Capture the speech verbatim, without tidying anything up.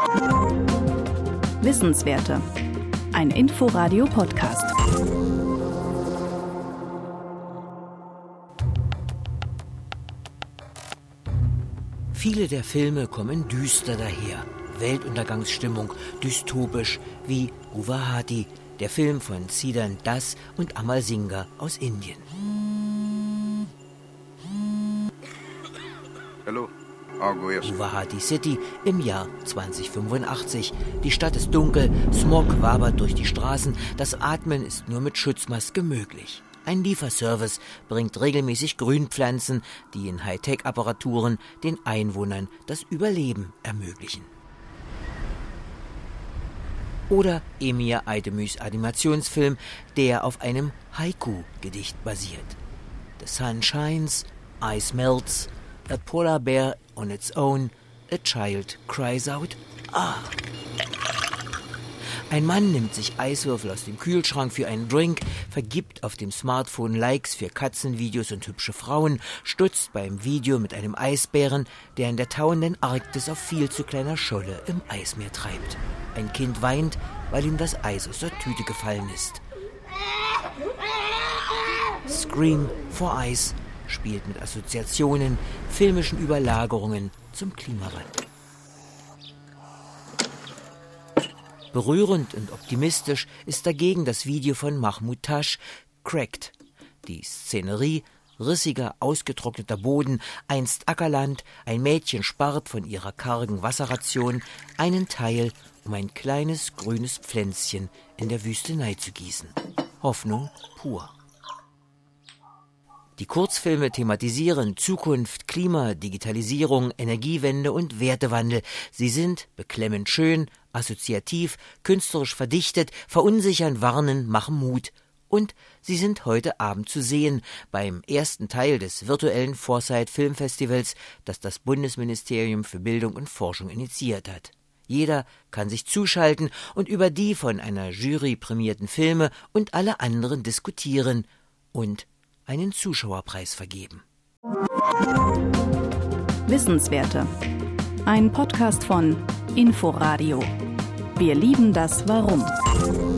Wissenswerte. Ein Info-Radio-Podcast. Viele der Filme kommen düster daher. Weltuntergangsstimmung, dystopisch, wie Guwahati, der Film von Siddharth Das und Amal Singh aus Indien. Hallo. Guwahati City im Jahr zweitausendfünfundachtzig. Die Stadt ist dunkel, Smog wabert durch die Straßen, das Atmen ist nur mit Schutzmaske möglich. Ein Lieferservice bringt regelmäßig Grünpflanzen, die in Hightech-Apparaturen den Einwohnern das Überleben ermöglichen. Oder Emir Aydemüs Animationsfilm, der auf einem Haiku-Gedicht basiert. The sun shines, ice melts, a polar bear on its own, a child cries out, ah. Ein Mann nimmt sich Eiswürfel aus dem Kühlschrank für einen Drink, vergibt auf dem Smartphone Likes für Katzenvideos und hübsche Frauen, stutzt beim Video mit einem Eisbären, der in der tauenden Arktis auf viel zu kleiner Scholle im Eismeer treibt. Ein Kind weint, weil ihm das Eis aus der Tüte gefallen ist. Scream for Ice spielt mit Assoziationen, filmischen Überlagerungen zum Klimawandel. Berührend und optimistisch ist dagegen das Video von Mahmoud Tash, Cracked. Die Szenerie, rissiger, ausgetrockneter Boden, einst Ackerland, ein Mädchen spart von ihrer kargen Wasserration einen Teil, um ein kleines grünes Pflänzchen in der Wüstenei zu gießen. Hoffnung pur. Die Kurzfilme thematisieren Zukunft, Klima, Digitalisierung, Energiewende und Wertewandel. Sie sind beklemmend schön, assoziativ, künstlerisch verdichtet, verunsichern, warnen, machen Mut. Und sie sind heute Abend zu sehen beim ersten Teil des virtuellen Foresight Filmfestivals, das das Bundesministerium für Bildung und Forschung initiiert hat. Jeder kann sich zuschalten und über die von einer Jury prämierten Filme und alle anderen diskutieren und einen Zuschauerpreis vergeben. Wissenswerte. Ein Podcast von Info-Radio. Wir lieben das Warum.